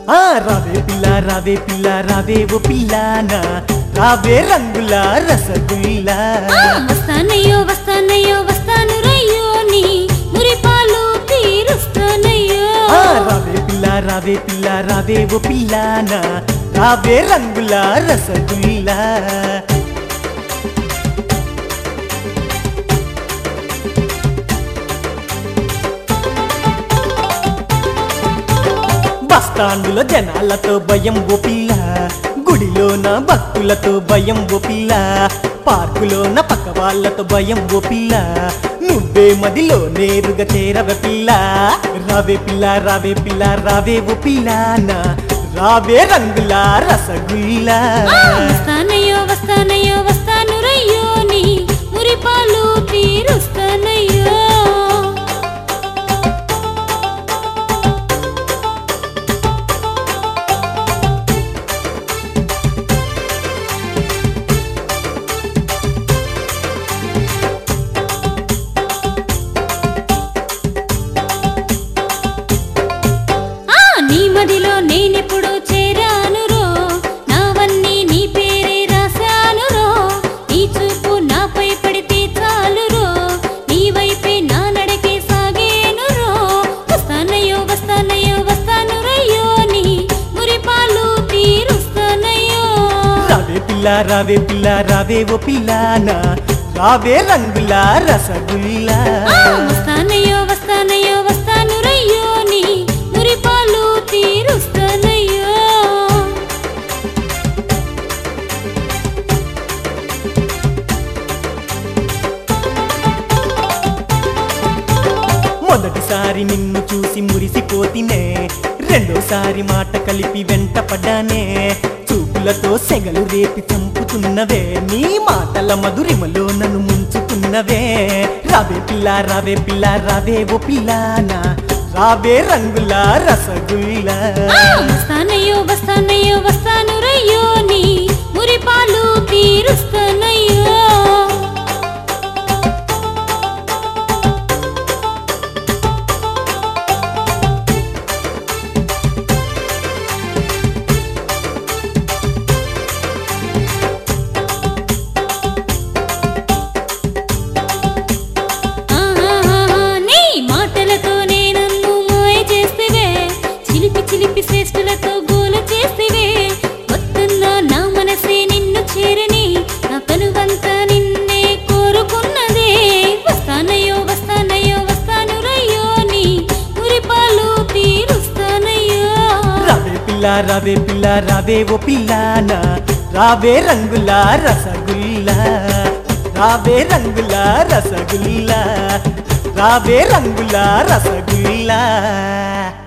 రావే పిల్ల రావే ఓ పిల్లానా రావే రంగుల రసగుల్లా వస్తానయ్యో వస్తానయ్యో వస్తాను రయ్యో నీ మురిపాలు తీరుస్తానయ్యో రావే పిల్ల రావే ఓ పిల్లానా రావే రంగుల రసగుల్లా బస్టాండులో జనాలతో భయం ఓ పిల్ల గుడిలోన భక్తులతో భయం ఓ పిల్ల పార్కులోన పక్క వాళ్ళతో భయం ఓ పిల్ల నువ్వే మదిలో నేరుగా చేరవే పిల్ల రావే పిల్ల రావే ఓ పిల్లానా రావే రంగుల రసగుల్లా వస్తానయ్యో వస్తానయ్యో వస్తాను రయ్యో నీ మురిపాలు తీరుస్తానయ్యో నీ మదిలో నేనెప్పుడు చేరాను రో నావన్నీ నీ పేరే రాశాను రో నీ చూపు నాపై పడితే చాలు రో నీ వైపే నా నడకే సాగేను రో వస్తానయ్యో వస్తానయ్యో వస్తాను రయ్యో నీ మురిపాలు తీరుస్తానయ్యో రావే రావే ఓ పిల్లానా రావే రంగుల రసగుల్లా వస్తానయ్యో వస్తానయ్యో వస్తాను రయ్యో నీ మురిపాలు తీరుస్తానయ్యో మొదటిసారి నిన్ను చూసి మురిసిపోతినే రెండోసారి మాట కలిపి వెంట పడ్డానే చూపులతో సెగలు రేపి చంపుతున్నవే నీ మాటల మధురిమలో నన్ను ముంచుతున్నవే రావే పిల్ల రావే ఓ పిల్లానా రావే రంగుల రసగుల్లా వస్తానయ్యో వస్తానయ్యో వస్తాను రయ్యో నీ మురిపాలు తీరుస్తానయ్యో నీ మాటలతోనే నన్ను మాయ చేస్తేవే చిలిపి చిలిపి శ్రేష్ఠులతో గోల చేస్తేవే వస్తున్నా నా మనసే నిన్ను చేరని నా కనువంతా నిన్నే కోరుకున్నదే వస్తానయ్యో వస్తానయ్యో వస్తాను రయ్యో నీ మురిపాలు తీరుస్తానయ్యో రావే రావే ఓ పిల్లానా రావే రంగుల రసగుల్లా రావే రంగుల రసగుల్లా రావే రంగుల రసగుల్లా